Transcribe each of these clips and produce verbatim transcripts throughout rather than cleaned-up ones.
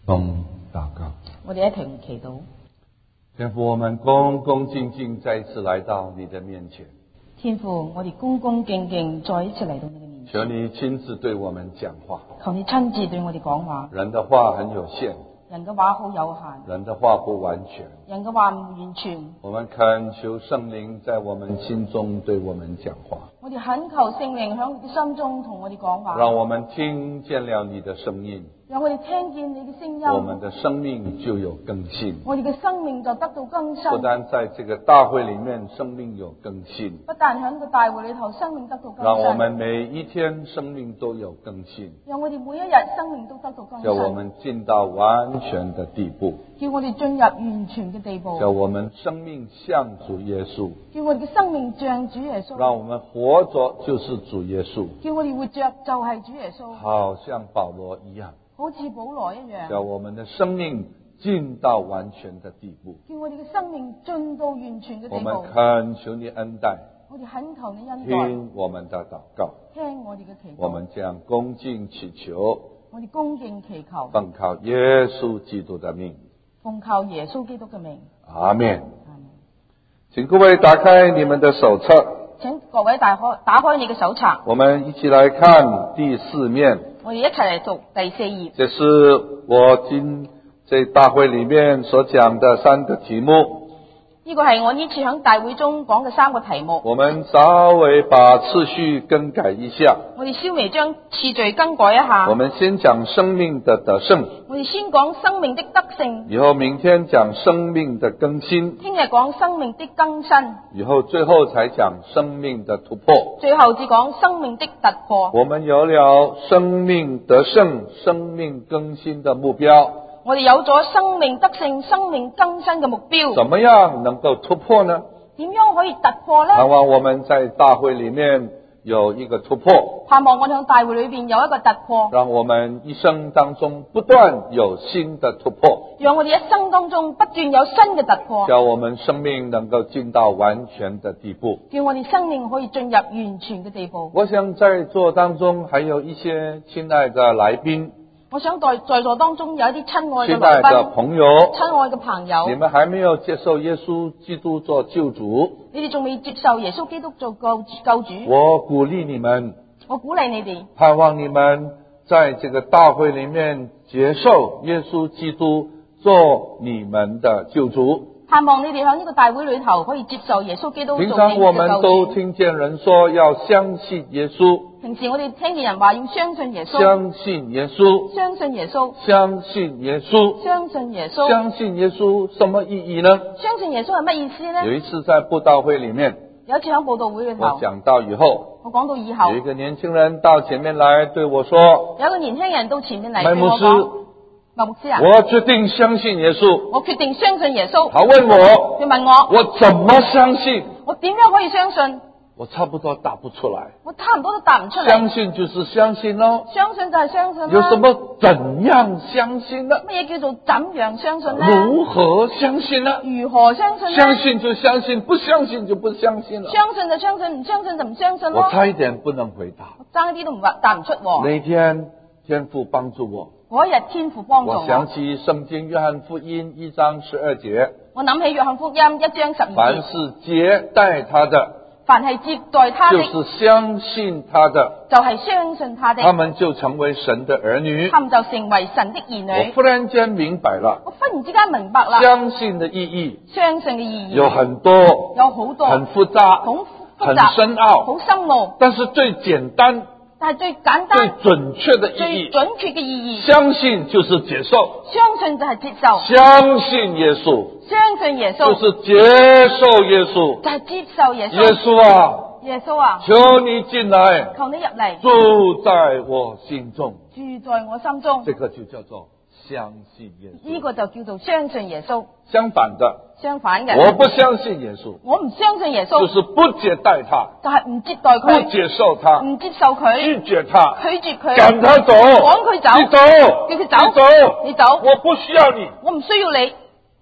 同祷告。 我哋一同祈禱。 天父，我們恭恭敬敬再一次來到你的面前。 天父，我哋恭恭敬敬再一次嚟到你嘅面前。 求你親自對我們講話。 求你親自對我哋講話。 人的話很有限， 人嘅話好有限， 人的話不完全， 人嘅話唔完全。 我們懇求聖靈在我們心中對我們講話。 我哋懇求聖靈響你嘅心中同我哋講話。 讓我們聽見了你的聲音， 讓我哋聽見你嘅聲音， 我們的生命就有更新。 我哋嘅生命就得到更新。 不但在這個大會裡面生命有更新， 不但響個大會裏頭生命得到更新， 讓我們每一天生命都有更新， 讓我哋每一日生命都得到更新， 叫我們進到完全的地步， 叫我哋進入完全嘅地步， 叫我們生命像主耶穌， 叫我哋嘅生命像主耶穌， 讓我們活着就是主耶穌， 叫我哋活着就係主耶穌， 好像保羅一樣， 好似保羅一樣， 叫我們的生命進到完全的地步， 叫我哋嘅生命進到完全嘅地步。 我們懇求你恩待， 我哋懇求你恩待， 聽我們的禱告， 聽我哋嘅祈禱， 我們將恭敬祈求， 我哋恭敬祈求， 奉靠耶穌基督的名， 奉靠耶穌基督嘅名。 阿們。 阿們。 請各位打開你們的手冊， 請各位打開打開你嘅手冊， 我們一起來看第四面。 我哋一齊嚟讀第四頁。 這是我今這大會裡面所講的三個題目。 呢個係我呢次喺大會中講嘅三個題目。 我們稍微把次序更改一下。 我哋稍微將次序更改一下。 我們先講生命的得勝。 我哋先講生命的得勝。 以後明天講生命的更新。 聽日講生命的更新。 以後最後才講生命的突破。 最後至講生命的突破。 我們有了生命得勝、生命更新的目標。 我哋有咗生命得勝、生命更新嘅目標。 怎麼樣能夠突破呢？ 點樣可以突破呢？ 盼望我們在大會裡面有一個突破。 盼望我哋喺大會裏邊有一個突破。 讓我們一生當中不斷有新的突破。 讓我哋一生當中不斷有新嘅突破。 叫我們生命能夠進到完全的地步。 叫我哋生命可以進入完全嘅地步。 我想在座當中還有一些親愛的來賓。 我想在在座當中有一啲親愛嘅來賓、親愛的朋友、 親愛嘅朋友， 你們還沒有接受耶穌基督做救主， 你哋仲未接受耶穌基督做救救主， 我鼓勵你們， 我鼓勵你哋， 盼望你們在這個大會裡面接受耶穌基督做你們的救主。 盼望你哋喺呢個大會裏頭可以接受耶穌基督做你哋嘅救主。 平常我們都聽見人說要相信耶穌。 平時我哋聽見人話要相信耶穌。 相信耶穌。 相信耶穌。 相信耶穌。 相信耶穌。 相信耶穌什麼意義呢？ 相信耶穌係乜意思呢？ 有一次在佈道會裡面， 有一次喺佈道會裏頭， 我講到以後， 我講到以後， 有一個年輕人到前面來對我說， 有一個年輕人到前面嚟麥牧師， 麥牧師啊， 我決定相信耶穌。 我決定相信耶穌。 他問我， 佢問我， 我怎麼相信？ 我點樣可以相信？ 我差不多答不出來。 我差唔多都答唔出嚟。 相信就是相信咯。 相信就係相信啦。 有什麼怎樣相信呢？ 乜嘢叫做怎樣相信呢？ 如何相信呢？ 如何相信呢？ 相信就相信，不相信就不相信了。 相信就相信，唔相信就唔相信咯。 我差一點不能回答。 我爭一啲都唔答唔出。 那一天天父幫助我。 嗰一日天父幫助我。 我想起聖經約翰福音一章十二節。 我諗起約翰福音一章十二節。 凡是接待他的， 凡係接待他的， 就是相信他的， 就係相信他的， 他們就成為神的兒女。 他們就成為神的兒女。 我忽然間明白了， 我忽然之間明白啦， 相信的意義， 相信嘅意義有很多， 有好多， 很複雜， 好複雜， 很深奧， 好深奧。 但是最簡單， 但係最簡單、 最準確的意義， 最準確嘅意義， 相信就是接受， 相信就係接受， 相信耶穌， 相信耶穌就是接受耶穌， 就係接受耶穌。 耶穌啊， 耶穌啊， 求你進來， 求你入嚟， 住在我心中， 住在我心中。 這個就叫做相信耶穌。 呢個就叫做相信耶穌。 相反的， 相反嘅， 我不相信耶穌， 我唔相信耶穌， 就是不接待他， 就係唔接待佢， 不接受他， 唔接受佢， 拒絕他， 拒絕佢， 趕他走， 趕佢走， 你走， 叫佢走， 你走， 你走， 我不需要你， 我唔需要你。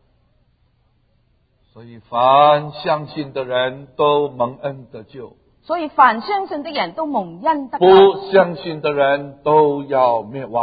所以凡相信的人都蒙恩得救， 所以凡相信的人都蒙恩得救， 不相信的人都要滅亡。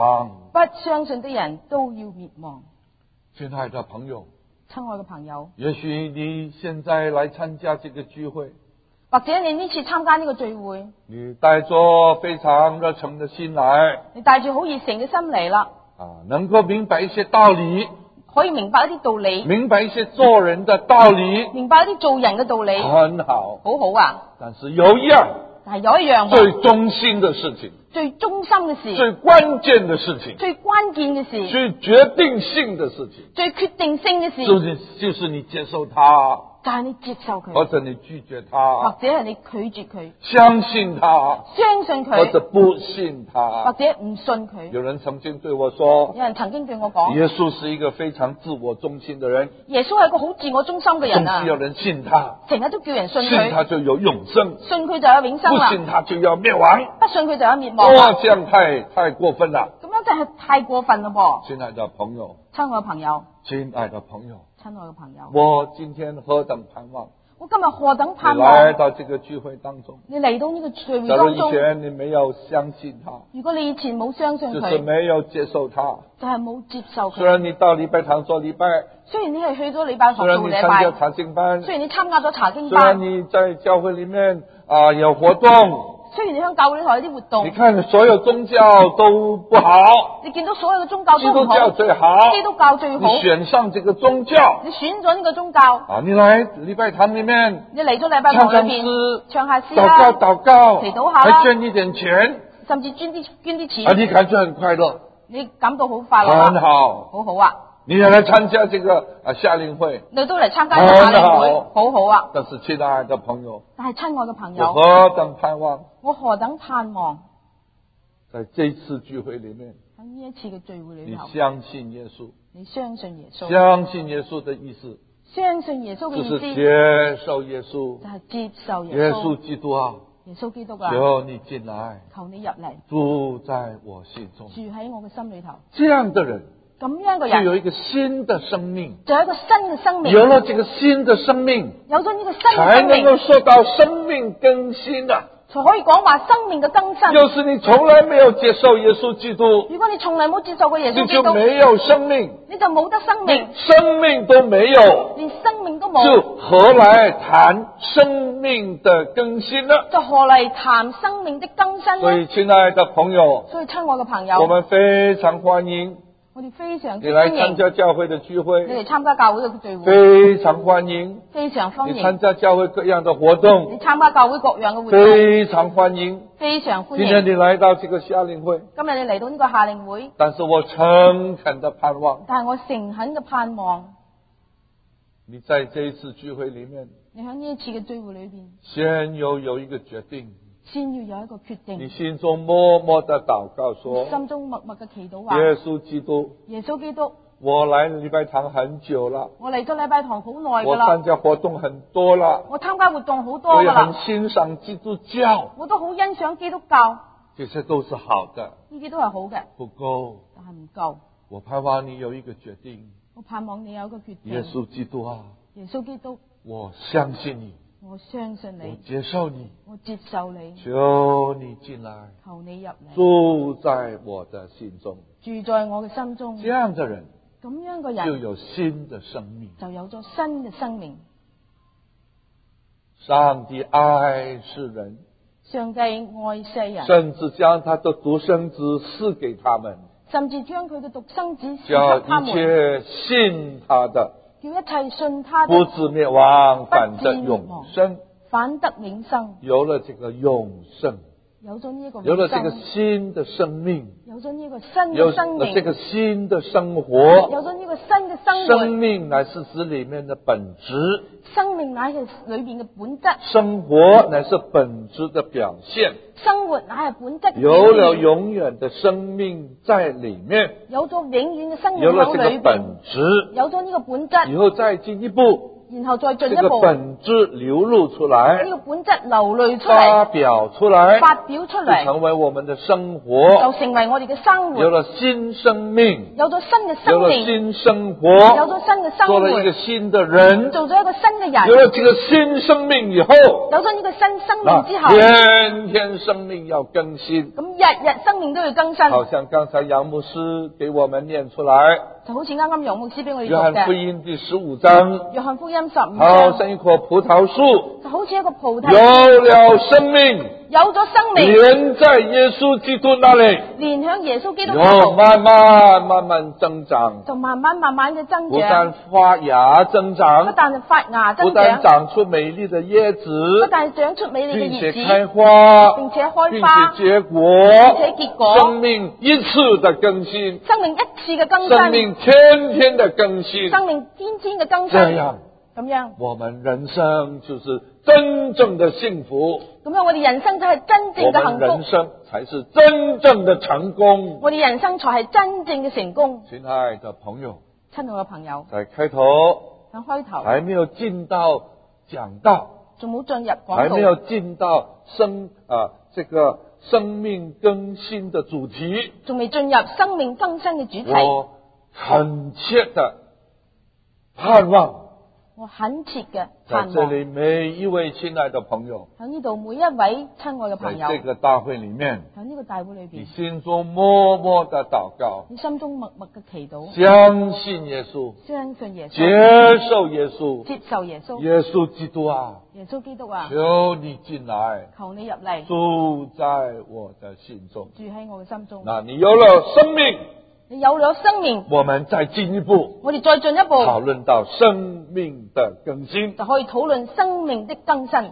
不相信的人都要滅亡。 親愛的朋友， 親愛嘅朋友， 也許你現在來參加這個聚會， 或者你呢次參加呢個聚會， 你帶着非常熱誠的心來， 你帶住好熱誠嘅心嚟啦， 啊，能夠明白一些道理， 可以明白一啲道理， 明白一些做人的道理， 明白一啲做人嘅道理， 很好， 好好啊。 但是有一樣， 但係有一樣最中心的事情， 最中心嘅事， 最關鍵的事情， 最關鍵嘅事， 最決定性的事情， 最決定性嘅事， 就是就是你接受它， 就係你接受佢， 或者你拒絕或它， 者係你拒絕佢， 相信它， 相信或者佢， 不信或它。 者唔信佢。 有人曾經對我說， 有人曾經對我講， 耶穌是一個非常自我中心的人， 耶穌係一個好自我中心嘅人啊總是，有人信他， 成日都叫人信信他佢， 就有永生， 信佢就有永生啦， 不信他就要滅亡。 不信佢就有滅亡哇， 啦。 這樣太太過分了！ 咁樣真係太過分啦噃！ 親愛的朋友， 親愛嘅朋友， 親愛的朋友， 親愛嘅朋友， 我今天何等盼望我今日何等盼你來望到這個聚會當中。 你嚟到呢個聚會假如以當中。 前你沒有相信他， 如果你以前冇相信就是佢， 沒有接受他， 就係冇接受佢。 雖然你到禮拜堂做禮拜， 雖然你係去咗禮拜堂雖然你參加做禮拜， 查經班， 雖然你參加咗查經雖然班， 你在教會裏面啊、有活動， 雖然你喺教會台有啲活動你，看所有宗教都不好， 你見到所有嘅宗教基督都唔好， 教最好， 基督教最你好， 選上這個宗教你選咗呢個宗教， 啊，你來禮拜堂裏面你嚟咗禮拜唱唱堂裏邊詩， 唱下詩禱啦， 告禱告， 祈禱下啦還捐一點錢， 甚至捐啲捐啲啊， 錢， 你感覺很快樂， 你感到好快樂很啊， 好。 好好啊！ 你也來參加這個啊夏令會， 你都嚟參加呢個夏令會，好好啊！ 但是親愛的朋友， 但係親愛嘅朋我友， 何等盼望， 我何等盼望在這次聚會裏面， 喺呢一次嘅聚會裏你頭， 相信耶穌， 你相信耶穌， 相信耶穌的意思相信耶穌嘅就是意思接受耶穌就，係接受耶耶穌， 穌基督啊， 耶穌基督啊， 求你進來， 求你入嚟住在我心中。 住喺我嘅心裏頭。 這樣的人咁樣嘅人就有一個新的生命， 就有一個新嘅生命， 有了這個新的生命， 有咗呢個新嘅才能生命， 夠受到生命更新啊！ 才可以講話生命嘅更新。 要是你從來沒有接受耶穌基督， 如果你從來冇接受過耶你穌基督， 就沒有生命， 你就冇得生命， 生命都沒有， 連生命都就冇， 何來談生命的更新呢？ 就何嚟談生命的更新所以， 呢？ 親愛的朋友， 所以親愛嘅朋友， 我們非常歡迎我哋非常之你來參歡迎加教會的聚你會， 嚟參加教會嘅聚會， 非常歡迎非常歡你參迎加教會各樣的活動， 你參加教會各樣嘅活動， 非常歡迎。 非常歡今天迎。 你來到這個夏令會， 今日你嚟到呢個夏令會， 但是我誠懇的盼望， 但係我誠懇嘅盼望， 你在這一次聚會裏面， 你喺呢一次嘅聚會裏邊， 先要有一個決定， 先要有一個決你定， 心中默默的禱告說， 心中默默嘅祈禱話： 耶穌基督， 耶穌基督， 我來禮拜堂很久了， 我嚟咗禮拜堂好耐我噶啦參，加活動很多了， 我參加活動好多我也噶啦， 很欣賞基督教， 我都好欣賞基督教， 這些都是好的， 呢啲都係好嘅， 不夠。 但係唔夠。 我盼望你有一個決定， 我盼望你有一個決定。 耶穌基督啊， 耶穌基督， 我相信你， 我相信我你， 接受你， 我接受你， 求你進來， 求你入嚟， 住在我的心中。 住在我嘅心中。 這樣的人咁樣嘅人就有新的生命。 就有咗新嘅生命。 上帝愛世人， 上帝愛世人， 甚至將他的獨生子賜給他們， 甚至將佢嘅獨生子賜叫給他們， 一切信他的叫一切信他的不至滅亡，反得不至滅永亡生。 反得永生。 有了這個永生， 有咗呢一個有了永生， 這個新的生命， 有咗呢一個新有嘅生命， 了這個新的生活。 有咗呢個新嘅生活。 生命乃是指裏面的本質， 生命乃係裏邊嘅本質， 生活乃是本質的表現。 生活乃係本質。 有了永遠的生命在裏面， 有咗永遠嘅生命有了這喺裏邊， 個本質， 有咗呢個本質， 以後再進一步， 然後再進這個一步， 本質流露出來， 呢個本質流淚出發嚟， 表出來， 發表出就嚟， 成為我們的生就活， 成為我哋嘅生活， 有了新生命， 有咗新嘅有了生命， 新生活， 有咗新嘅生做了一個活， 新的人， 做咗一個新嘅人， 有了這個新生命以後， 有咗呢個新生那命之後， 天天生命要更新， 咁日日生命都要更新， 好像剛才楊牧師給我們念出來， 就好似啱啱楊牧師俾我哋約翰福讀嘅音第十五章， 約翰福音十五好章， 像一棵葡萄樹， 就好似一個葡萄樹， 有了生命， 有咗生命， 連在耶穌基督那裏， 連向耶穌基督有嗰度， 慢慢慢慢增長， 就慢慢慢慢嘅增不但長， 發芽增不長， 但係發芽不增長， 但長出美麗的葉不子， 但係長出美麗嘅葉並且子， 開花， 並且開並花， 且結果， 並且結果生命一次的更新， 生命一次嘅更新， 生命天天的更新， 生命天天嘅更新， 這樣咁樣， 我們人生就是真正的幸福， 咁樣我哋人生就係真正我嘅們人幸福， 生才是真正的成功。 我哋人生才係真正嘅成功。 親愛的朋友， 親愛嘅朋友， 在開頭喺開頭還沒有進到講道， 仲冇進入還沒有講道， 進到生啊這個生命更新的主題， 仲未進入生命更新嘅主題。 我懇切的盼望我懇切嘅在盼望這裏每一位親愛的朋友， 喺呢度每一位親愛嘅在朋友這個大會裏面， 喺呢個大會裏你邊， 心中默默的禱告， 你心中默默嘅祈禱， 相信耶穌， 相信耶穌， 接受耶穌， 接受耶穌， 耶穌基督啊， 耶穌基督啊， 求你進來， 求你入嚟住在我的心中。 住喺我嘅心中。 那你有了生命， 你有咗生命， 我們再進一步我哋再進一步討論到生命的更新。 就可以討論生命的更新。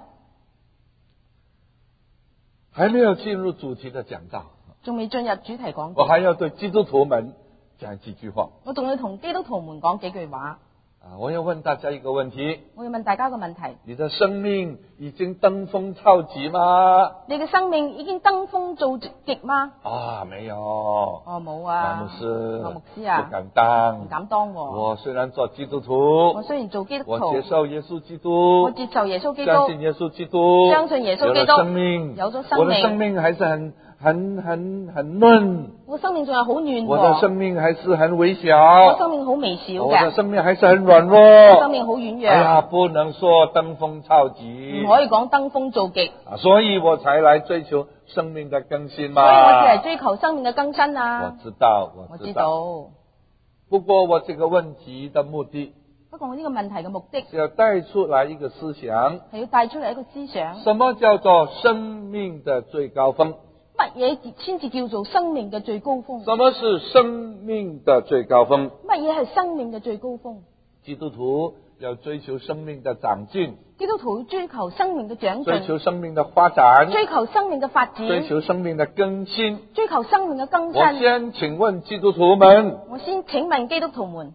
還沒有進入主題的講道， 仲未進入主題講道， 我還要對基督徒們講幾句話我仲要同基督徒們講幾句話。 啊！我要問大家一個問題： 我要問大家一個問題： 你的生命已經登峰造極嗎？ 你嘅生命已經登峰造極嗎？ 啊，沒有。 哦，冇啊， 牧師， 我牧師啊， 不敢當， 唔敢當喎。 我雖然做基督徒， 我雖然做基督徒， 我接受耶穌基督， 我接受耶穌基督， 相信耶穌基督， 相信耶穌基督， 有了生命， 有咗生命， 我的生命還是很很很很嫩， 我生命仲係好嫩喎， 我的生命還是很微我小， 生命好微小我的嘅， 生命還是很軟我生弱。 命好軟弱， 哎呀，不能說登峰造極唔，可以講登峰造極， 啊，所以我才來追求生命的更新嘛。 所以我只係追求生命嘅更新啊。 我知道， 我知我知道。 道， 不過我這個問題的目的不過我呢個問題嘅目的是要帶出來一個思想。 係要帶出嚟一個思想， 什麼叫做生命的最高峰？ 乜嘢先至叫做生命嘅最高峰？ 什麼是生命的最高峰？ 乜嘢係生命嘅最高峰？ 基督徒要追求生命的長進， 基督徒要追求生命嘅長追進， 求生命的發展， 追求生命嘅發展， 追求生命的更新。 追求生命嘅更我新。 先請問基督徒們， 我先請問基督徒們，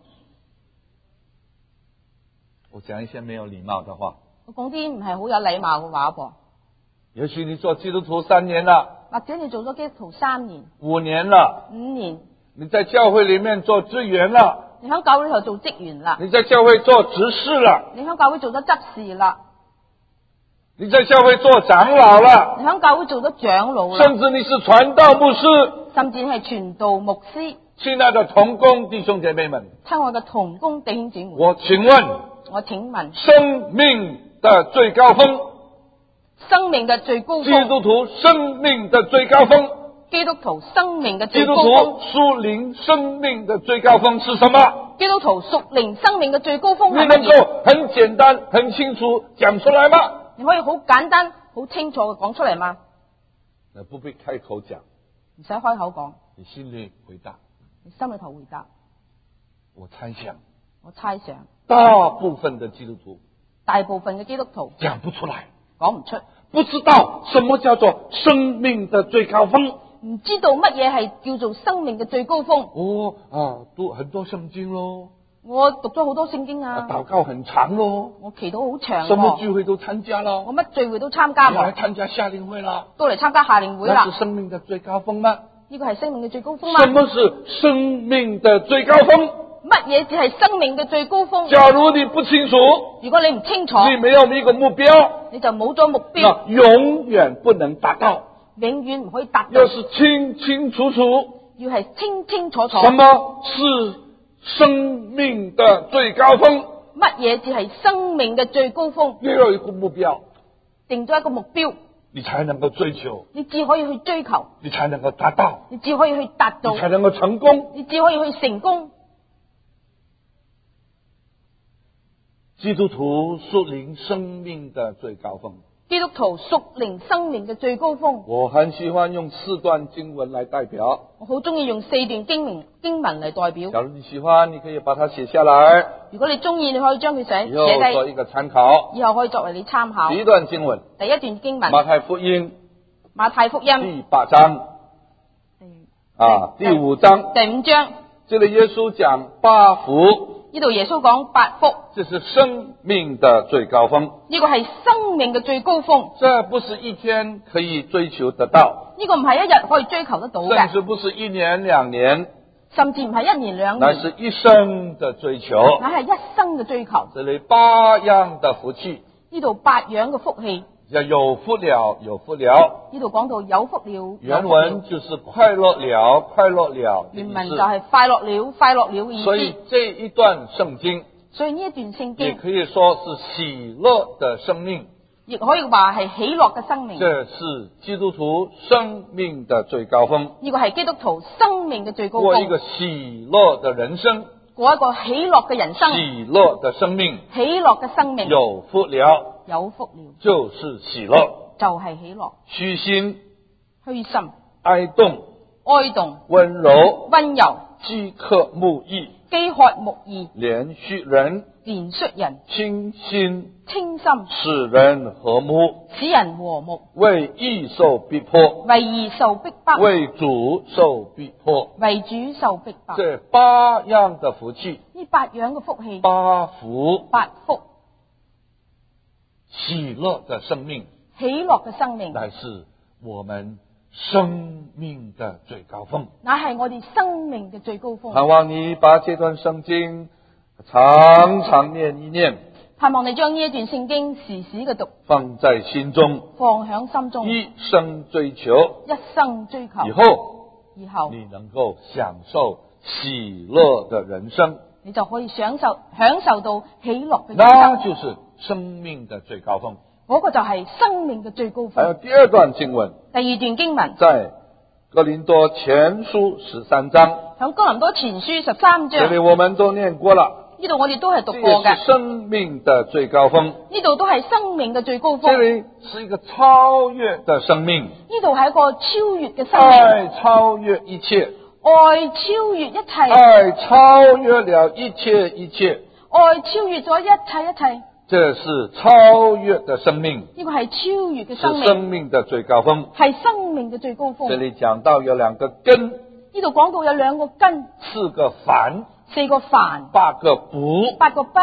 我講一些沒有禮貌的話。 我講啲唔係好有禮貌嘅話噃。 也許你做基督徒三年了， 或者你做咗基督徒三年、 五年了， 五年， 你在教會裏面做職員了， 你喺教會裏頭做職員啦， 你在教會做執事了， 你喺教會做咗執事啦， 你在教會做長老了， 你喺教會做咗長老啦， 甚至你是傳道牧師。 甚至係傳道牧師。 親愛的同工弟兄姐妹們， 親愛嘅同工弟兄姊妹， 我請問， 我請問， 生命的最高峰， 生命嘅最高峰， 基督徒生命的最高峰， 基督徒生命嘅基督最高峰， 徒屬靈生命的最高峰是什麼？ 基督徒屬靈生命嘅最高峰你係乜嘢？ 能夠很簡單、很清楚講出來嗎？ 你可以好簡單、好清楚嘅講出嚟嗎？ 那不必開口講， 唔使開口講， 你心裏回答。 你心裏頭回答。 我猜想， 我猜想， 大部分的基督徒大部分嘅基督徒講不出來， 講唔出， 不知道什麼叫做生命的最高峰。 唔知道乜嘢係叫做生命嘅最高峰。 哦啊，讀很多聖經咯， 我讀咗好多聖經啊， 禱告很長咯， 我祈禱好長什麼喎， 聚會都參加了， 我乜聚會都參加你來喎， 參加夏令會了， 都嚟參加夏令會啦。 那是生命的最高峰嗎？ 呢個係生命嘅最高峰嗎？ 什麼是生命的最高峰？ 乜乜嘢只係生命嘅最高峰？ 假如你不清楚， 如果你唔清楚， 你沒有一個目標， 你就冇咗目標， 那永遠不能達到。 永遠唔可以達到。 要是清清楚楚， 要係清清楚楚， 什麼是生命的最高峰？ 乜嘢只係生命嘅最高峰？ 要有一個目標， 定咗一個目標， 你才能夠追求， 你只可以去追求， 你才能夠達到， 你只可以去達到， 你才能夠成功。 你只可以去成功。 基督徒屬靈生命的最高峰， 基督徒屬靈生命嘅最高峰。 我很喜歡用四段經文來代表。 我好中意用四段經文經文嚟代表。 假如你喜歡，你可以把它寫下來。 如果你中意，你可以將佢寫以後寫低， 做一個參考。 以後可以作為你參考。 第一段經文， 第一段經文， 馬太福音馬太福音第八章啊，第五章， 第五章， 這裏耶穌講八福。 呢度耶穌講八福， 這是生命的最高峰。 呢個係生命嘅最高峰。 這不是一天可以追求得到， 呢個唔係一日可以追求得到嘅， 甚至不是一年兩年， 甚至唔係一年兩年， 乃是一生的追求。 乃係一生嘅追求。 這裏八樣的福氣， 呢度八樣嘅福氣， 叫有福了，有福了。 呢度講到有福了。 原文就是快樂了，快樂了。 原文就係快樂了，快樂了嘅意思。 所以這一段聖經， 所以呢一段聖經， 也可以說是喜樂的生命， 亦可以話係喜樂嘅生命。 這是基督徒生命的最高峰。 呢個係基督徒生命嘅最高峰。 過一個喜樂的人生， 過一個喜樂嘅人生， 喜樂的生命， 喜樂嘅生命， 有福了， 有福了， 就是喜樂， 就係喜樂。 虛心、 虛心、 哀慟、 哀慟、 溫柔、 溫柔、 飢渴慕義、 飢渴慕義、 憐恤人、 憐恤人、 清心、 清心、 使人和睦、 使人和睦、 為義受逼迫、 為義受逼迫、 為主受逼迫， 為主受逼迫。 這八樣的福氣， 呢八樣嘅福氣， 八福， 八福， 喜樂的生命， 喜樂嘅生命， 乃是我們生命的最高峰， 乃係我哋生命嘅最高峰。 盼望你把這段聖經常常念一念， 盼望你將呢一段聖經時時嘅讀， 放在心中， 放響心中， 一生追求， 一生追求。 以後以後你能夠享受喜樂的人生， 你就可以享受享受到喜樂嘅人那生。 就是生命的最高峰。 嗰個就係生命嘅最高峰。 還有第二段經文， 第二段經文在哥林多前書十三章， 響哥林多前書十三章， 這裏我們都念過了。 呢度我哋都係讀這過嘅。 也是生命的最高峰， 呢度都係生命嘅最高峰。 這裏是一個超越的生命， 呢度係一個超越嘅生命， 愛超越一切， 愛超越一切， 愛超越了一切一切， 愛超越咗一切一切。 這是超越的生命， 呢個係超越嘅是生命， 生命的最高峰。 係生命嘅最高峰。 這裏講到有兩個根， 呢度講到有兩個根， 四個凡， 四個凡， 八個不。 八個不。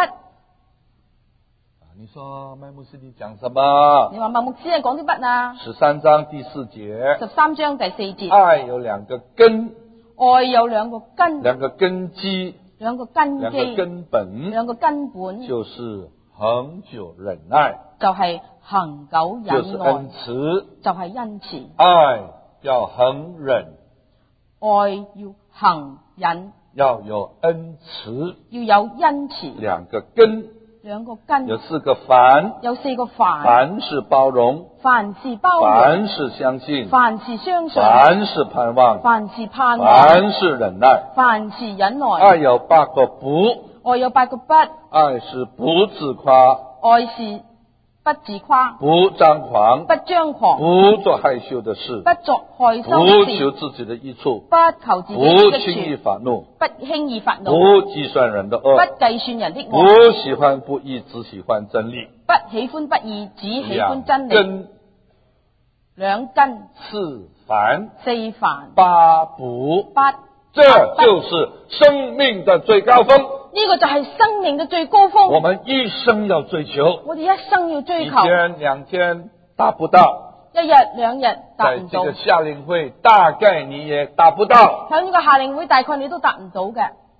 你說麥牧師你講什麼？ 你話麥牧師係講啲乜啊？ 十三章第四節， 十三章第四節， 愛有兩個根， 愛有兩個根， 兩個根基， 兩個根兩個基， 根本， 兩個根本， 就是恒久忍耐， 就係恒久就是忍耐， 恩慈。 就係恩慈。 愛要恒忍， 愛要恒忍， 要有恩慈， 要有恩慈。 兩個根， 兩個根， 有四個凡， 有四個凡， 凡是包容， 凡是包容， 凡是相信， 凡是相信， 凡是盼望， 凡是盼望， 凡是忍耐。 凡是忍耐。 愛有八個不， 愛有八個不， 愛是不自誇， 愛是不自誇， 不張狂， 不張狂， 不做害羞的事， 不作害羞不的事， 求自己的益處， 不求自己不的輕易益處， 發怒， 不輕易發怒， 不計算人的不惡， 計算人的不惡， 喜歡不義，只喜歡真理。 不喜歡不義，只喜歡真理。 根兩根四凡四凡八不， 八， 這就是生命的最高峰。 呢個就係生命嘅最高峰。 我們一生要追求， 我哋一生要追一求， 天兩天達不到， 一日兩日達在唔到。 這個夏令會大概你也達不到。 喺呢個夏令會大概你都達唔到嘅。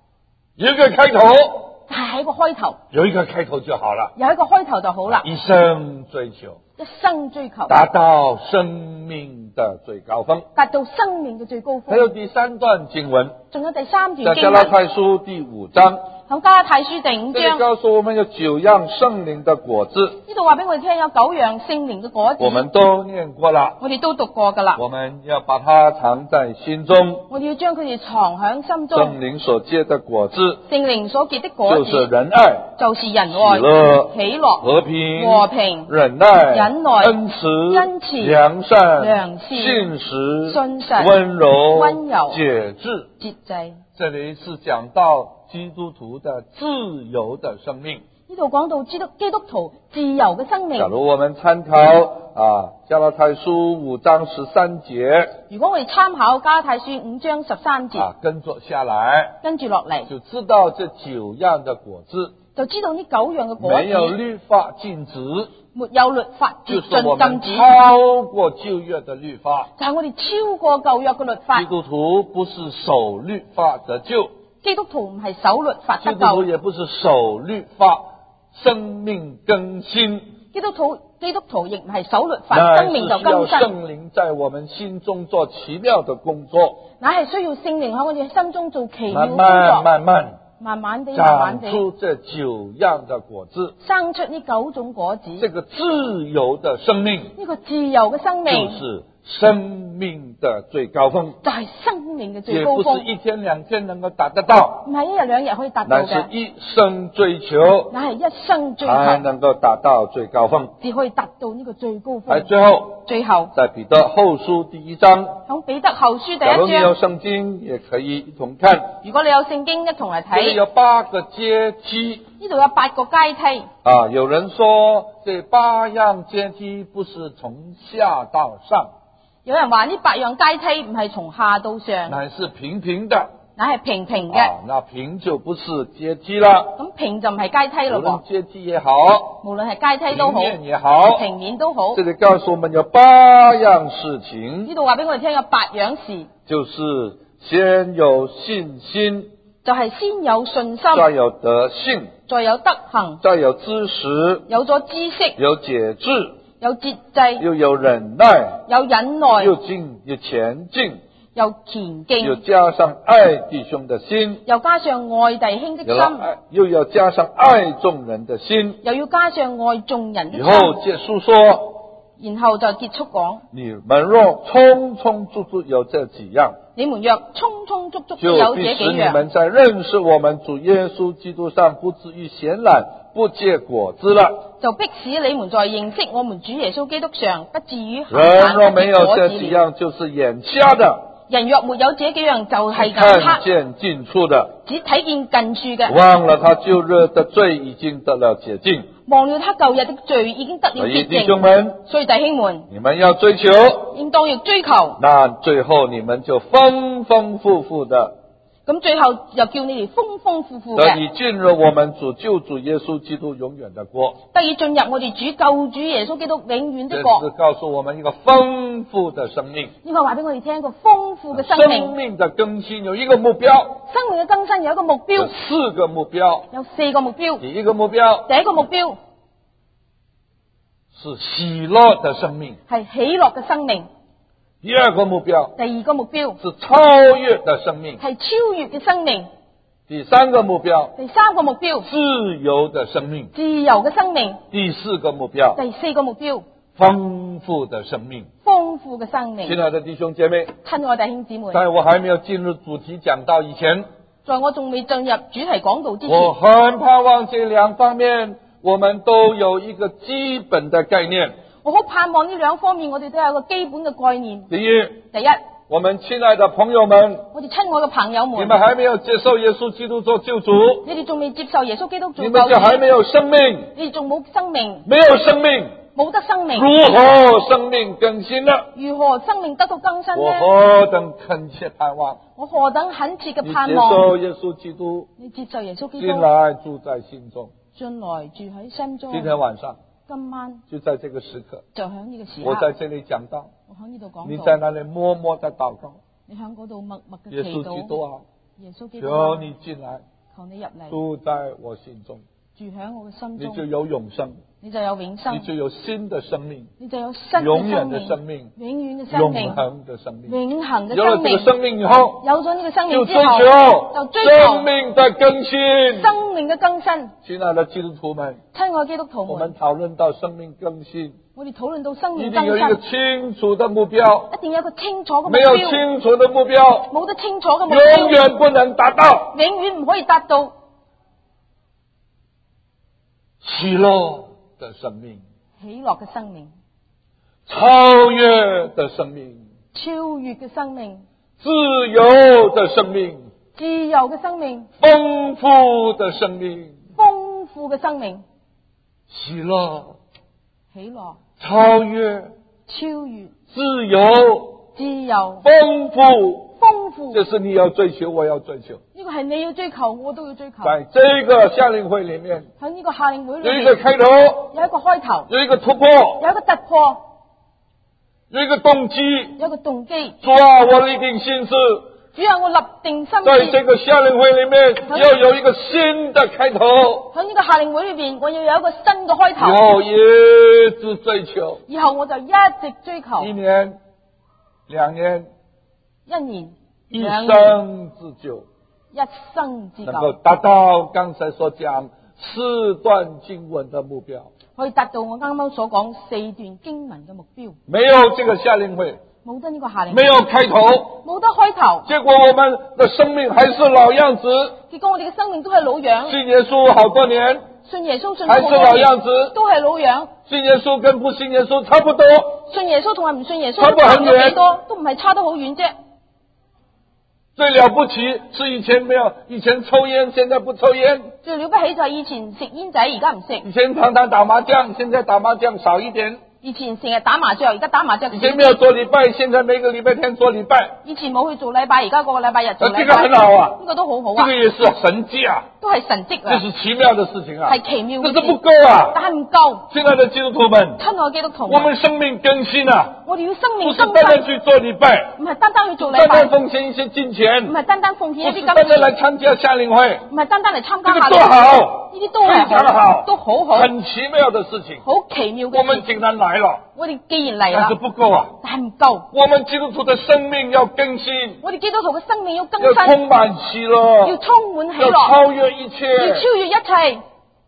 有一個開頭， 但係喺個開頭， 有一個開頭就好了， 有一個開頭就好啦。 一生追求， 一生追求， 達到生命的最高峰。 達到生命嘅最高峰。 還有第三段經文， 仲有第三在段經加拉太文， 書第五章， 喺加拉太書第五這裡章， 告訴我們有九樣聖靈的果子， 呢度話俾我哋聽有九樣聖靈嘅果子， 我們都念過了， 我哋都讀過噶啦。 我們要把它藏在心中。 我哋要將佢哋藏喺心聖中。 靈所結的果子， 聖靈所結的果子就是仁愛、 就是仁愛、 喜樂、 喜樂、 和平、 和平、 忍耐、 忍耐恩慈、 恩慈良善、 良善信實、 信實溫柔、 溫柔節制。 節制。 這裡是講到基督徒的自由的生命。 呢度講到基督基督徒自由嘅生命。 假如我們參考啊加拉太書五章十三節， 如果我哋參考加拉太書五章十三節， 啊跟着下來， 跟住落嚟就知道這九樣的果子， 就知道呢九樣嘅果沒有子律法禁止， 沒有律法就絕是我們禁止， 超過舊約的律法。 就係我哋超過舊約嘅律法基。督徒不是守律法得救， 基督徒唔係守律法得基督徒救， 也不是守律法生命更新， 基督徒基督徒亦唔係守律法， 乃生命就是需要更新。 聖靈在我們心中做奇妙的工作， 乃係需要聖靈喺我哋心中做奇妙慢嘅工作， 慢慢慢慢慢地、慢慢地長出這九樣的果子， 生出呢九種果子。 這個自由的生命呢個自由嘅生命就是生命的最高峰， 就係生命嘅最也高峰， 不是一天兩天能夠達得到， 唔係一日兩日可以達到乃是嘅， 一生追求乃係一生追求才能夠達到最高峰。 至可以達到呢個最高喺峰。 最後， 最後在彼得後書第一章， 喺彼得後書第假如你有一章， 聖經，也可以一同看。 如果你有聖經一同嚟這裡有睇， 八個階梯呢度有八個階梯。 啊。有人說，這八樣階梯不是從下到上， 有人話呢八樣階梯唔係從下到上， 乃是平平的。 乃係平平嘅。 啊，那平就不是階梯了。 咁平就唔係階梯無論咯階梯也好， 噃，無論係階梯都平好， 面也好， 平面都好。 這裡告訴我們有八樣事情， 呢度話俾我哋聽有八樣事， 就是先有信心， 就係先有信心， 再有德性， 再有德行， 再有知識， 有咗知識， 有節制， 有節制， 又有忍耐， 有忍耐， 又進又前進， 有前又進， 加上愛弟兄的心， 又加上愛弟兄的有了心， 愛又要加上愛眾人的心。 又要加上愛眾人的以後心。 結束說， 然後就結束講： 你們若充充足足有這幾樣， 你們若充充足足就有這幾必使你樣， 們在認識我們主耶穌基督上不至於閒懶，不結果子了。 就迫使你們在認識我們主耶穌基督上，不至於閒人懶不若沒有結果子這幾了。 樣，就是眼瞎的， 人若沒有這幾樣，就係眼看黑， 見近處的， 只睇見近處嘅， 忘了他舊日的罪已經得了潔淨。 忘了他舊日的罪已經得了所以潔弟兄淨。 們， 所以弟兄們， 你們要追求， 應當要追求， 那最後你們就豐豐富富的咁最後又叫你哋豐豐富富得嘅， 以進入我們主救主耶穌基督永遠的國。 得以進入我哋主救主耶穌基督永遠這是的國。 告訴我們一個豐富的生命。 呢個話俾我哋聽一個豐富嘅生生命， 命的更新有一個目標， 生命嘅更新有一個目有標， 四個目標。 有四個目標。 第一個目標第一個目標是喜樂的生命， 係喜樂嘅生命， 第二個目標第二個目標是超越的生命， 係超越嘅生命， 第三個目標第三個目標自由的生命， 自由嘅生命， 第四個目標第四個目標豐富的生命。 豐富嘅生命。 親愛的弟兄姐妹， 親愛弟兄姊妹， 在我還沒有進入主題講道以前， 在我仲未進入主題講道之我前， 很盼望這兩方面我們都有一個基本的概念。 我好盼望呢兩方面我哋都有一個基本嘅概念。 第一， 第一， 我們親愛的朋友們， 我哋親愛嘅朋友你們， 們還沒有接受耶穌基督做救主， 你哋仲未接受耶穌基督做你救主， 們就還沒有生命， 你哋仲冇生命， 沒有生命， 冇得生命， 如何生命更新呢？ 如何生命得到更新我呢？ 何等懇切盼望我何等懇切嘅你接盼望， 受耶穌基督你接受耶穌基督進來住在心中。 進來住喺心中。 今天晚上今晚就在這個時刻， 就喺呢個時刻， 我在這裡講道， 我喺呢度講你道， 在那裡默默的禱告， 你喺嗰度默默嘅耶穌基祈禱。 督啊， 耶穌基督啊， 求你進來， 求你入嚟， 住在我心中， 住喺我嘅心你就中， 有永生， 你就有永你生， 就有新的生命， 你就有新永遠嘅生的生命， 命， 永遠嘅生永命， 恆的生命。 永恆嘅有了這個生命。 生命以後， 有咗呢個生就追命之後， 求就追生求命的更新。 生命嘅更新。 親愛的基督徒們， 親愛基督徒我們們， 討論到生命更新， 我哋討論到生一命更定有一個新， 清楚的目標。 一定有一個清楚嘅目沒有標。 清楚的目標， 冇得清楚嘅目永標， 遠不能達到永遠唔可以達到喜樂的生命， 喜樂嘅生命、 超越的生命， 超越嘅生命、 自由的生命， 自由嘅生命、 豐富的生命， 豐富嘅生命、 喜樂、 喜樂、 超越、 超越、 自由、 自由、 豐富， 豐富。 這是你要追求，我要追求。 呢個係你要追求，我都要追求。 在這個夏令會裏面， 喺呢個夏令會裏面有一個開頭， 有一個開頭， 有一個突破， 有一個突破， 有一個動機。 有一個動機。 主啊，我立定心志， 主啊，我立定心在志， 這個夏令會裏面要有一個新的開頭， 喺呢個夏令會裏邊，我要有一個新嘅開頭。 以後一直追求， 以後我就一直追求， 一年、兩年、 一年、 一兩年、 生之久， 一生之能夠久， 達到剛才所講四段經文的目標。 可以達到我啱啱所講四段經文嘅目標。 沒有這個夏令會， 冇得呢個夏令會， 沒有開頭， 冇得開頭， 結果我們的生命還是老樣子。 結果我哋嘅生命都係老樣。 信耶穌好多年， 信耶穌信還是老咗好多年樣子。 都係老樣。 信耶穌跟不信耶穌差不多， 信耶穌同埋唔信耶穌差不很都差唔多遠幾多，都唔係差得好遠啫。 最了不起是以前沒有，以前抽煙，現在不抽煙。 最了不起就係以前食煙仔，而家唔食。 以前常常打麻將，現在打麻將少一點。 以前成日打麻將，而家打麻將少啲。 以前沒有做禮拜，現在每個禮拜天做禮拜。 以前冇去做禮拜，而家個個禮拜日做禮拜。 這個很好啊， 呢個都好好啊。 這個也是神蹟啊， 都係神蹟啊。 這是奇妙的事情啊， 係奇妙嘅事。 這是不夠啊， 但係唔夠。 親愛的基督徒們， 親愛基督徒們， 我們生命更新啊， 我哋要生不是命更新， 單單去做禮拜， 唔係單單去做禮單單拜， 奉獻一些金錢， 唔係單單奉獻一啲金不是單單來錢， 參加夏令會， 唔係單單嚟參加這個多夏令會， 好， 呢啲都係非常的好， 都好好， 很奇妙的事情。 好奇妙我們嘅事。 竟然來了， 我哋既然嚟啦但是，不夠啊， 但係唔夠。 我們基督徒的生命要更新， 我哋基督徒嘅生命要更要充新， 滿喜要樂， 充滿喜要樂， 超越一要切， 超越一切。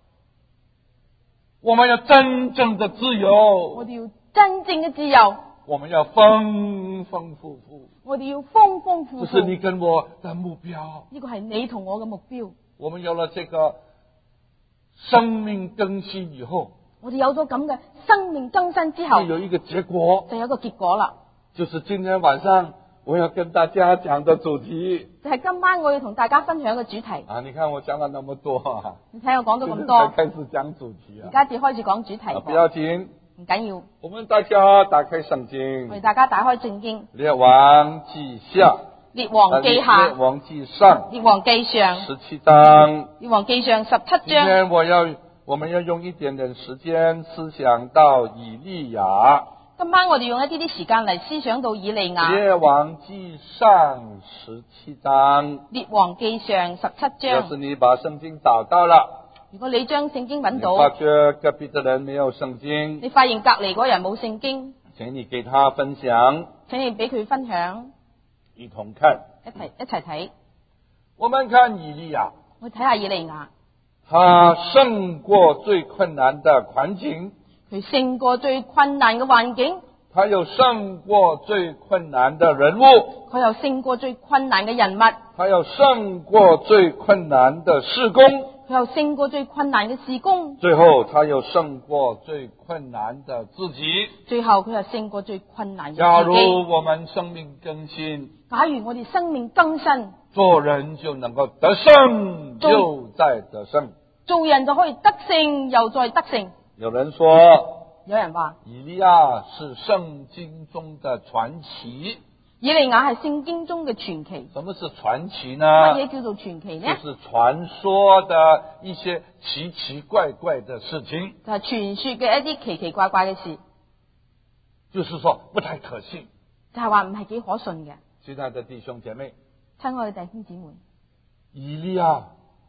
我們要真正的自由我，哋要真正嘅自由， 我們要豐豐富富， 我哋要豐豐富富。 這是你跟我的目標。 呢個係你同我嘅目標。 我們有了這個生命更新以後， 我哋有咗咁嘅生命更新之後就，有一個結果， 就有一個結果啦。 就是今天晚上我要跟大家講的主題就係今晚我要同大家分享嘅主題。 啊！你看我講了那麼多啊， 你睇我講到咁現多， 在才開始講主題啊， 而家至開始講主題啊不噃， 要緊， 唔緊要。 我們大家打開聖我經哋，大家打開聖經， 列王記下， 列王記列下、 王記上列王記上、 十七章。 列王記上十七今章。 天我要，我們要用一點點時間思想到以利亞。 今晚我哋用一啲啲時間嚟思想到以利亞。 列王記上十七章。 列王記上十七章。 要是你把聖經找到了， 如果你將聖經揾你發到， 覺隔壁的人沒有聖經， 你發現隔離嗰人冇聖經， 請你給他分享， 請你俾佢分享， 一同看。 一齊一齊睇。 我們看以利亞， 我睇下以利亞， 他勝過最困難的環境， 佢勝過最困難嘅環境， 他又勝過最困難的人物， 佢又勝過最困難嘅人物， 他又勝過最困難的事工， 佢又勝過最困難嘅事工， 最後他又勝過最困難的自己。 最後佢又勝過最困難假如嘅自己。 我們生命更新， 假如我哋生命更新， 做人就能夠得勝， 做又再得勝。 做人就可以得勝又再得勝。 有人說， 有人話以利亞是聖經中的傳奇。 以利亞係聖經中嘅傳奇。 什麼是傳奇呢？ 乜嘢叫做傳奇呢？ 就是傳說的一些奇奇怪怪的事情， 就係傳說嘅一啲奇奇怪怪嘅事， 就是說不太可信。 就係話唔係幾可信嘅。 親愛的弟兄姐妹， 親愛嘅弟兄姊妹， 以利亞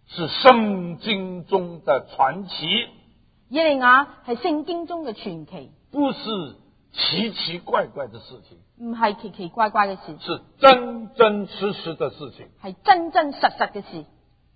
是聖經中的傳奇， 以利亞係聖經中嘅傳奇， 不是奇奇怪怪的事情， 唔係奇奇怪怪嘅事， 是真真實實的事情。 係真真實實嘅事。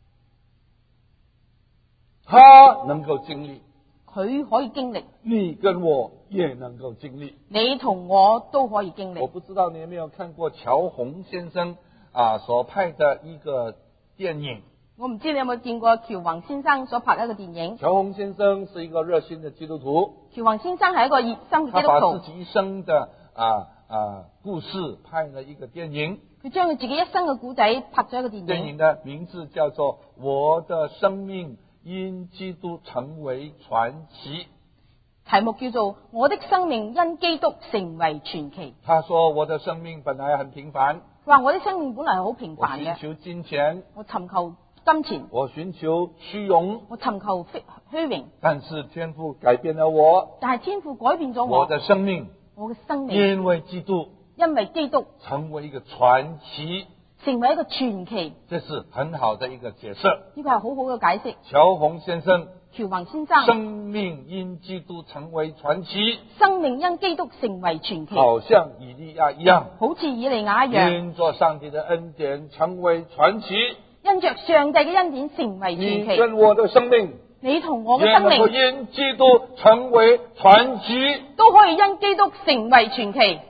他能夠經歷， 佢可以經歷， 你跟我也能夠經歷。 你同我都可以經歷。 我不知道你有沒有看過喬宏先生啊所拍的一個電影。 我唔知你有冇見過喬宏先生所拍的一個電影。 喬宏先生是一個熱心的基督徒。 喬宏先生係一個熱心嘅基督徒。 他把自己一生的啊啊故事拍了一個電影。 佢將佢自己一生嘅故仔拍咗一個電影。 電影的名字叫做《我的生命因基督成為傳奇》。 題目叫做《我的生命因基督成為傳奇》。 他說我的生命本來很平凡。 佢話我的生命本來係好平凡嘅。 我尋求金錢， 我尋求金錢， 我尋求虛榮， 我尋求虛虛榮。 但是天父改變了我。 但係天父改變咗我。 我的生命， 我嘅生命因為基督， 因為基督成為一個傳奇， 成為一個傳奇。 這是很好的一個解釋。 呢個係好好嘅解釋。 喬宏先生， 喬宏先生， 生命因基督成為傳奇， 生命因基督成為傳奇， 好像以利亞一樣， 好似以利亞一樣， 因着上帝的恩典成為傳奇， 因着上帝嘅恩典成為傳奇。 你跟我的生命， 你同我嘅生命， 因基督成為傳奇， 都可以因基督成為傳奇。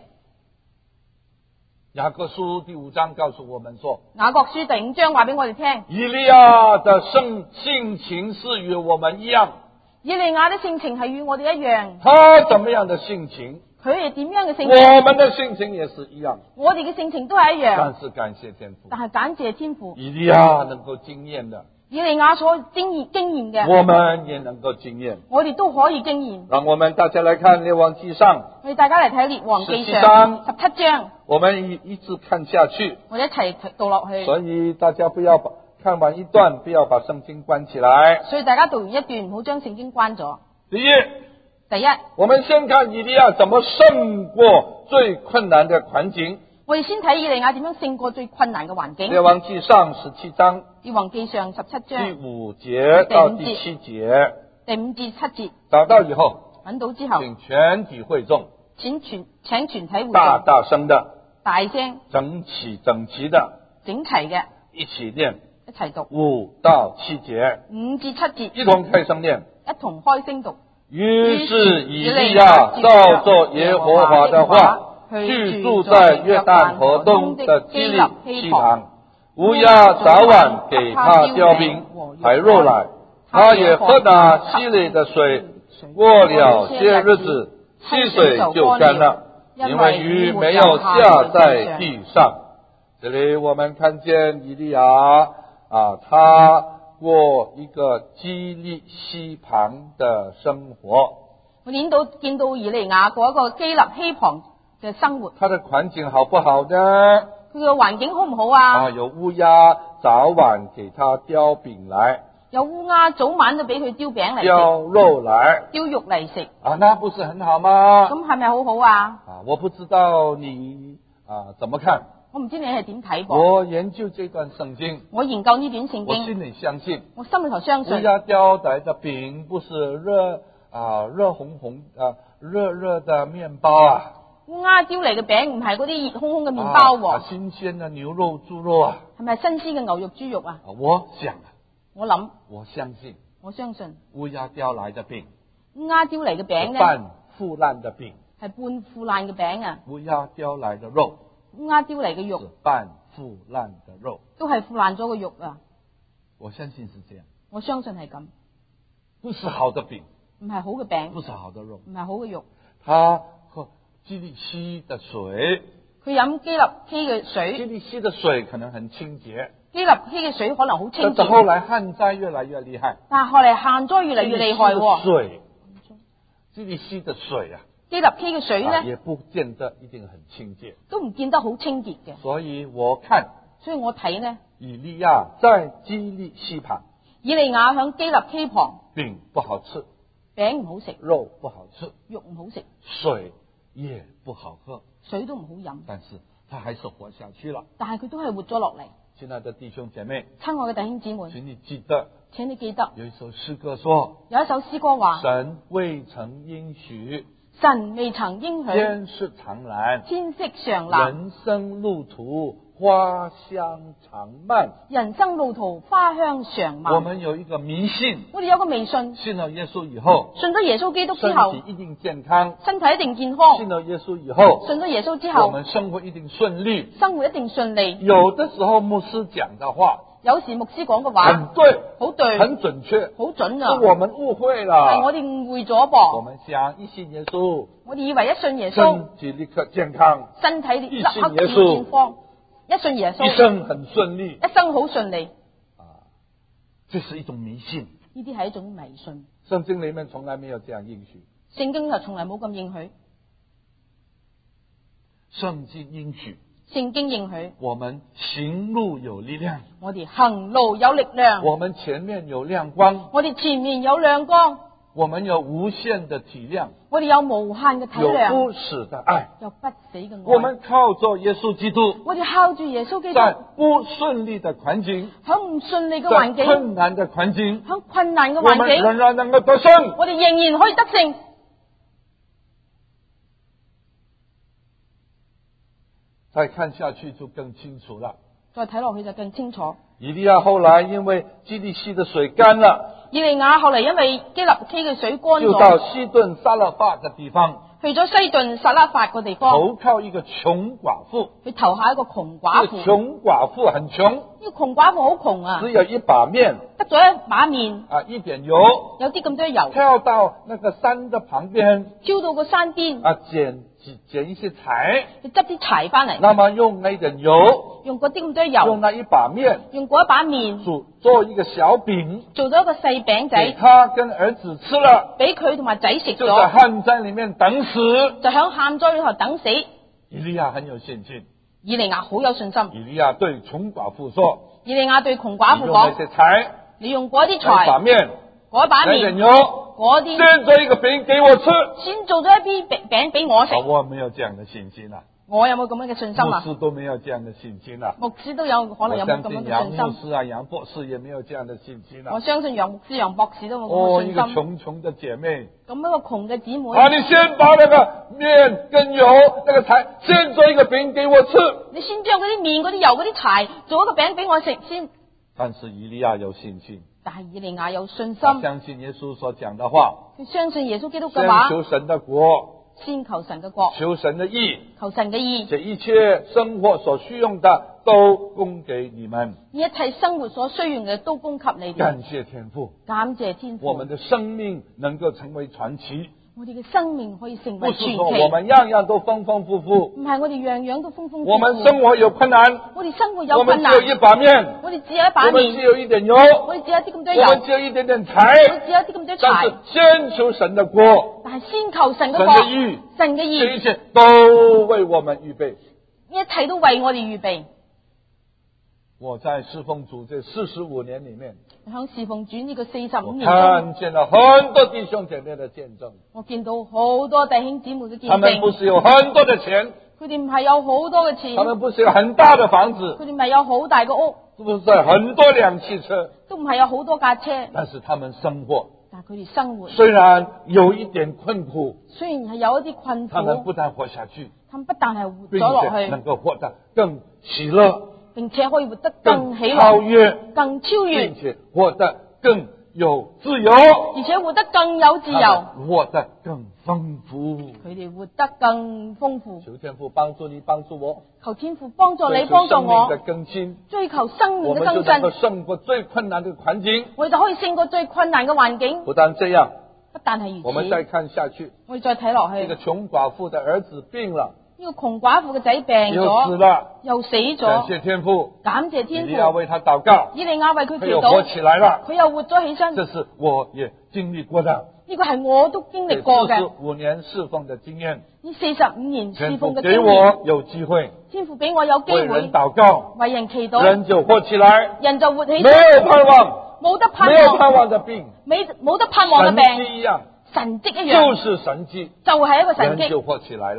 雅各書第五章告訴我們說， 雅各書第五章話俾我哋聽， 以利亞的性性情是與我們一樣， 以利亞的性情係與我哋一樣。 他怎麼樣的性情， 佢係點樣嘅性情， 我們的性情也是一樣。 我哋嘅性情都係一樣。 但是感謝天父， 但係感謝天父， 以利亞能夠經驗的， 以利亞所經驗經驗嘅， 我們也能夠經驗。 我哋都可以經驗。 讓我們大家來看列王記上， 我哋大家嚟睇列王記上十七章， 我們一一直看下去， 我哋一齊讀落去。 所以大家不要把看完一段，不要把聖經關起來。 所以大家讀完一段，唔好將聖經關咗。 第一， 第一， 我們先看以利亞怎麼勝過最困難的環境。 我哋先睇以利亞點樣勝過最困難嘅環境。 列王記上十七章， 列王記上十七章第五節到第七節， 第五至七節。 找到以後， 揾到之後， 請全體會眾， 請全請全體會眾大大聲的， 大聲， 整齊整齊的， 整齊嘅， 一起念， 一齊讀五到七節， 五至七節， 一同開聲念， 一同開聲讀。 於是以利亞照着耶和華的話，去住在約旦河東的基利溪旁，烏鴉早晚給他叼餅還肉來，他也喝那溪裏的水，過了些日子，溪水就乾了，因為魚沒有下在地上。這裏我們看見以利亞啊，他過一個基利溪旁的生活。 我見到見到以利亞過一個基利溪旁嘅生活。 他的環境好不好呢？ 佢嘅環境好唔好啊？ 啊，有烏鴉早晚給他叼餅來， 有烏鴉早晚都俾佢叼餅嚟食， 叼肉來， 叼肉嚟食。 啊，那不是很好嗎？ 咁係咪好好啊？ 啊，我不知道你啊怎麼看？ 我唔知你係點睇噃。 我研究這段聖經， 我研究呢段聖經， 我心裏相信， 我心裏頭相信， 烏鴉叼來的餅不是熱啊熱紅紅啊熱熱的麵包啊。 烏鴉叼嚟嘅餅唔係嗰啲熱烘烘嘅麵包喎， 啊，新鮮的牛肉、豬肉啊， 係咪新鮮嘅牛肉、豬肉啊？ 我想， 我諗， 我相信， 我相信烏鴉叼來的餅， 烏鴉叼嚟嘅餅咧， 半腐爛的餅， 係半腐爛嘅餅啊！ 烏鴉叼來的肉， 烏鴉叼嚟嘅肉， 是半腐爛的肉， 都係腐爛咗嘅肉啊！ 我相信是這樣， 我相信係咁， 不是好的餅， 唔係好嘅餅， 不是好的肉， 唔係好嘅肉。 它喝基利溪的水， 佢飲基利溪嘅基水， 利溪的水可能很清潔， 基利溪嘅水可能好清但是後潔， 來旱災越來越厲害， 但係後嚟旱災越嚟越厲害喎。 水，基利溪的水啊， 基利溪嘅水啊咧， 也不見得一定很清潔， 都唔見得好清潔嘅， 所以我看所以我睇呢， 以利亞在基利溪旁， 以利亞響基利溪旁， 餅不好吃， 餅唔好食， 肉不好吃， 肉唔好食， 水也不好喝， 水都唔好飲， 但是他還是活下去了。 但係佢都係活咗落嚟。 親愛的弟兄姐妹， 親愛嘅弟兄姊妹， 請你記得， 請你記得有一首詩歌說， 有一首詩歌話， 神未曾應許， 神未曾應許， 天色常藍， 天色常藍， 人生路途花香常漫， 人生路途花香常漫。 我們有一個迷信， 我哋有個迷信， 信了耶穌以後， 信咗耶穌基督之後， 身體一定健康， 身體一定健康。 信了耶穌以後， 信咗耶穌之後， 我們生活一定順利， 生活一定順利。 有的時候牧師講的話， 有時牧師講嘅話， 很對， 好對， 很準確， 好準啊！ 是我們誤會了， 係我哋誤會咗噃。 我們想一信耶穌， 我哋以為一信耶穌， 身體立刻健康， 身體立刻一信耶穌健康，一信耶穌， 一生很順利， 一生好順利。 啊，這是一種迷信。 呢啲係一種迷信。 聖經裏面從來沒有這樣應許， 聖經就從來冇咁應許。 聖經應許， 聖經應許， 我們行路有力量， 我哋行路有力量， 我們前面有亮光， 我哋前面有亮光， 我們有無限的體諒， 我哋有無限嘅體有諒， 不死的愛， 有不死嘅愛。 我們靠着耶穌基督， 我哋靠住耶穌基督， 在不順利的環境， 喺唔順利嘅環在境， 困難的環境， 喺困難嘅我們環境， 仍然能夠得勝。 我哋仍然可以得勝。 再看下去就更清楚了。 再睇落去就更清楚。 以利亞後來因為基利溪的水乾了， 以利亞後嚟因為基立溪嘅水乾就到咗， 西頓撒勒法的地方， 去咗西頓撒拉法個地方， 投靠一個窮寡婦。 去投下一個窮寡婦。 這個窮寡婦很窮， 呢個窮寡婦好窮啊， 只有一把麵得咗一把麵， 啊，一點油， 有啲咁多油， 跳到那個山的旁邊挑到個山邊， 啊，撿撿一些柴， 去執啲柴翻嚟， 那麼用那點油， 用嗰啲咁多用油， 那一把麵用嗰一把麵煮做一個小餅， 做咗一個細餅給仔， 他跟兒子吃了， 俾佢同埋仔食就在咗， 旱災裏面等死。 就響旱災裏頭等死。 以利亞很有信心， 以利亞好有信心。 以利亞對窮寡婦說： 以利亞對窮寡婦你用那講： 些柴， 你用嗰啲那一把柴， 麵， 嗰一把麵， 那點油， 嗰啲先做一個餅給我吃。 先做咗一啲餅餅俾我食。 我沒有這樣的信心啊， 我有冇咁樣嘅信心啊？ 牧師都沒有這樣的信心啊。 牧師都有可能有冇咁樣我相信楊嘅信心。 牧師啊、楊博士也沒有這樣的信心啊。 我相信楊牧師、楊博士都冇咁哦，一個嘅信心。 窮窮的姐妹， 咁一個窮嘅姊妹， 啊，你先把那個麵跟油那個柴，先做一個餅給我吃。 你先將嗰啲麵、嗰啲油、嗰啲柴做一個餅俾我食先。 但是以利亞有信心， 但係以利亞有信心， 他相信耶穌所講的話， 佢相信耶穌基督嘅先話， 求神的國， 先求神嘅國， 求神的義， 求神嘅義， 這一切生活所需用的都供給你們。 呢一切生活所需要嘅都供給你哋。 感謝天父， 感謝天父， 我們的生命能夠成為傳奇。 我哋嘅生命可以成為傳不是說我奇， 們樣樣都豐豐富富， 唔係我哋樣樣都豐豐富富。 我們生活有困難， 我哋生活有我們困難， 只有一把麵， 我哋只有一把我們只麵， 有一點油， 我哋只有一啲咁多油， 我們只有一點點柴， 我哋只有一啲咁多但是柴， 先求神的國， 但係先求神嘅神國， 的義， 神嘅這一義， 切都為我們預備。 一切都為我哋預備。 我在侍奉主這四十五年裏面， 響侍奉主呢個四十五我年中， 看見了很多弟兄姐妹的見證， 我見到好多弟兄姊妹嘅見他們不證， 是有很多的錢， 佢哋唔係有好多嘅錢， 他們不是有很大的房子， 佢哋唔係有好大嘅屋， 不是在很多輛汽車， 都唔係有好多架車， 但是他們生活但係佢哋生活雖然有一點困苦， 雖然係有一啲困苦， 他們不但活下去， 他們不但係活並咗落且能去， 夠活得更喜樂、 並且可以活得更更喜樂、 超越， 更超越並，且活得更有自由， 而且活得更有自由， 他們活得更豐富。 佢哋活得更豐富。 求天父幫助你，幫助我， 求天父幫助你， 追求幫助生命的我， 更新， 追求生命我嘅更們就能夠新， 勝過最困難的環境。 我哋就可以勝過最困難嘅環境。 不但這樣， 不但係如我們再此， 看下去， 我哋再睇落去， 這個窮寡婦的兒子病了， 呢個窮寡婦嘅仔病又死咗， 了， 又死感咗， 謝天父， 感謝天父， 以利亞為他禱告， 以利亞為佢他又祈禱， 活起來了。 佢又活咗起身。 這是我也經歷過的， 呢個係我都經歷過四十嘅， 五年侍奉的經驗， 呢四十五年侍天父奉嘅給經驗， 我有機會天父俾我有機為人會禱告， 為人祈禱， 人就活起來， 人就活起沒身， 有盼望， 冇得盼沒有盼望， 望的病， 冇冇得盼望嘅神病， 蹟一樣， 神蹟一樣， 就是神蹟， 就係一個神蹟， 人就活起來了。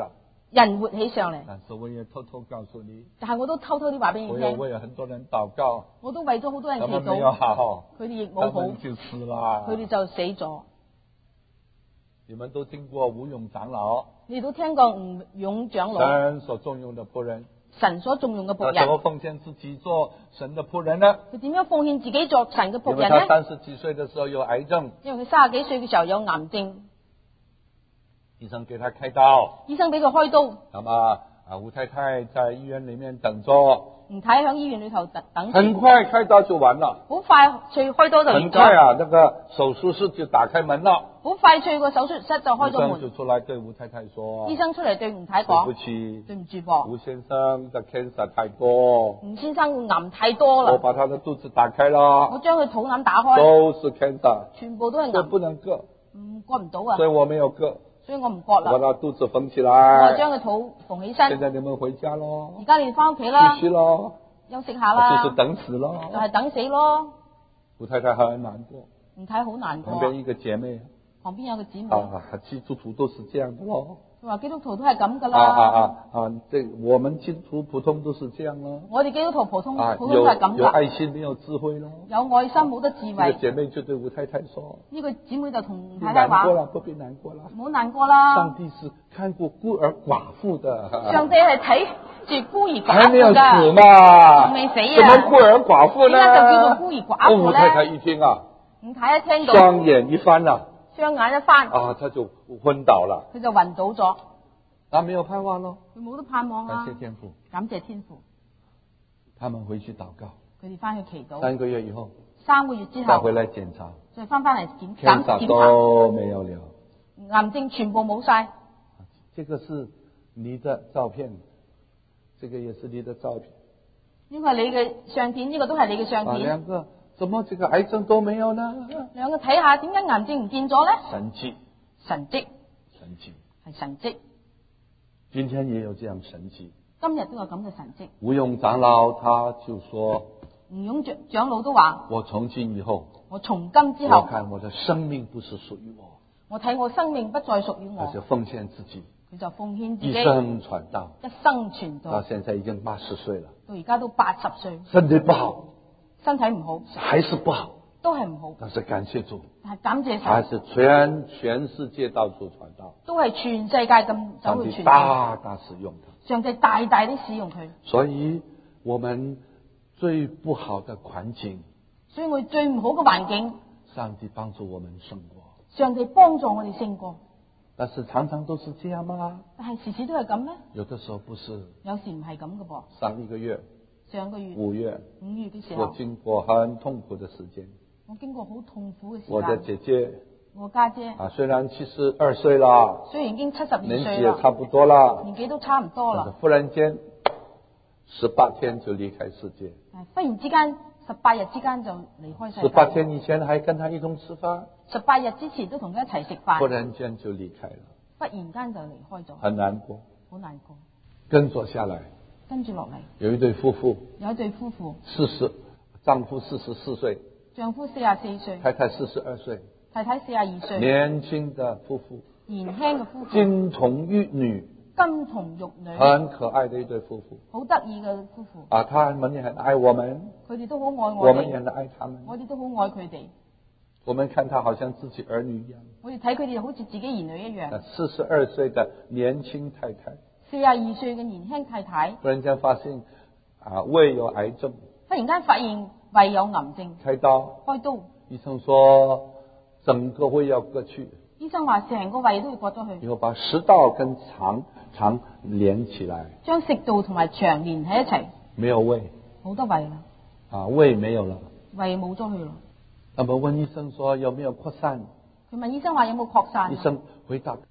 人活起上嚟。 但是我也偷偷告訴你， 但係我都偷偷啲話俾你我也聽， 為很多人禱告， 我都為咗好多人祈他們沒有禱， 好， 佢哋亦他冇好， 們就死了。 佢哋就死咗。 你們都聽過吳勇長老， 你都聽過吳勇長老， 神所重用的僕人， 神所重用嘅僕他怎麼人， 奉獻自己做神的僕人呢？ 佢點樣奉獻自己作神嘅僕因為他人呢？ 三十幾歲的時候有癌症， 因為佢三十幾歲嘅時候有癌症， 醫生給他開刀， 醫生俾佢開刀， 那麼啊吳太太在醫院裏面等着， 吳太喺醫院裏頭等等住， 很快開刀就完了， 好快脆開刀就完很快咗， 啊那個手術室就打開門了， 好快脆個手術室就開咗醫生就門， 出來對吳太太說， 醫生出嚟對吳太對不講： 起， 對唔住噃， 吳先生的 cancer 太多， 吳先生癌太多我啦， 把他的肚子打開我了， 將佢肚腩打開， 都是 cancer， 全部都係我癌， 不能割， 唔割唔到啊所，以我沒有割， 所以我唔割我把啦， 他肚子縫起我來。 將佢肚縫起現身。 在你們回家咯而，家你哋翻屋企啦休，息咯， 休息下啦， 就是等死咯。 就係等死咯。 吳太太很難過， 吳太好難過， 旁邊一個姐妹旁邊有個姊妹， 啊，基督徒都是這樣的咯。 佢話基督徒都係咁噶啊啊啦。 啊啊！這我們基督徒普通都是這樣咯。 我哋基督徒普通啊， 普通都係咁有有噶， 愛心沒有智慧咯。 有愛心冇得智這個慧。 姐妹就對吳太太說： 呢個姊妹就同你太太話： 難過了，不必難過了。 唔好難過啦。 上帝是看過孤兒寡婦的。 上帝係睇住孤兒寡還沒有死婦㗎， 嘛？ 未死啊怎麼孤兒寡婦呢？ 點解就叫做孤兒寡婦呢吳太太一聽啊， 吳太一聽到， 雙眼一翻啦， 雙眼一翻， 啊，他就昏倒了。 佢就暈倒咗， 那沒有盼望咯。 佢冇得盼望感啊！ 謝天父， 感謝天父， 他們回去禱告， 佢哋翻去祈禱， 三個月以後三個月之後再回來檢查， 再翻翻嚟檢檢 cancer 檢查。 都沒有了。 癌症全部冇晒， 這個是你的照片，這個也是你的照片。 呢個係你嘅相片，呢、個都係你嘅相啊， 片。 兩個怎麼這個癌症都沒有呢？ 兩個睇下點解癌症唔見咗咧？ 神蹟， 神蹟神蹟。 係神蹟， 今天也有這樣神蹟。 今日都有咁嘅神蹟。 吳勇長老他就說： 吳勇長長老都話： 我從今以後， 我從今之我後， 看我的生命不是屬於我， 我睇我生命不再屬於我而是，奉獻自己， 佢就奉獻自己， 一生傳道， 一生傳到道， 現在已經八十歲了， 到而家都八十歲， 身體不好， 身體唔好， 還是不好， 都係唔好， 但是感謝主， 但係感謝還神， 是全全世界到處傳道， 都係全世界咁走上帝去傳道， 大大使用他。 上帝大大地使用佢， 所以我們最不好的環境， 所以我哋最唔好嘅環境， 上帝幫助我們勝過。 上帝幫助我哋勝過。 但是常常都是這樣嗎？ 但係時時都係咁咩？ 有的時候不是。 有時唔係咁嘅噃。 上一個月上個月五月， 五月嘅時我候， 經過很痛苦的時間。 我經過好痛苦嘅時我的間。 姐姐我家姐啊，雖然七十二歲啦， 雖然已經七十二年紀歲啦， 也差不多啦， 年紀都差唔多啦， 但是忽然間十八天就離開世界。 係忽然之間十八日之間就離開世十八界。 天以前還跟他一同吃飯， 十八日之前都同佢一齊食忽飯， 然間就離開了， 忽然間就離開咗， 很難過。 好難過。 跟着下來， 跟住落嚟， 有一對夫婦， 有一對夫婦， 四十，丈夫四十四歲， 丈夫四十四歲， 太太四十二歲， 太太四十二歲， 年輕的夫婦， 年輕嘅夫婦， 金童玉女， 金童玉女， 很可愛的一對夫婦。 好得意嘅夫婦， 啊，他們也很愛我們， 佢哋都好愛我我哋， 們也很愛他們。 我哋都好愛佢哋， 我們看他好像自己兒女一樣。 我哋睇佢哋好似自己兒女一樣。 四十二歲的年輕太太， 四十二歲嘅年輕太太， 忽然間發現啊胃有癌症， 忽然間發現胃有癌症， 開刀， 開刀， 醫生說整個胃要割去， 醫生話成個胃都要割咗去， 以後把食道跟腸腸連起來， 將食道同埋腸連喺一齊， 沒有胃， 冇得胃啦， 啊胃沒有了。 胃冇咗去啦。 那麼問醫生說有沒有擴散？ 佢問醫生話有冇擴散？ 醫生回答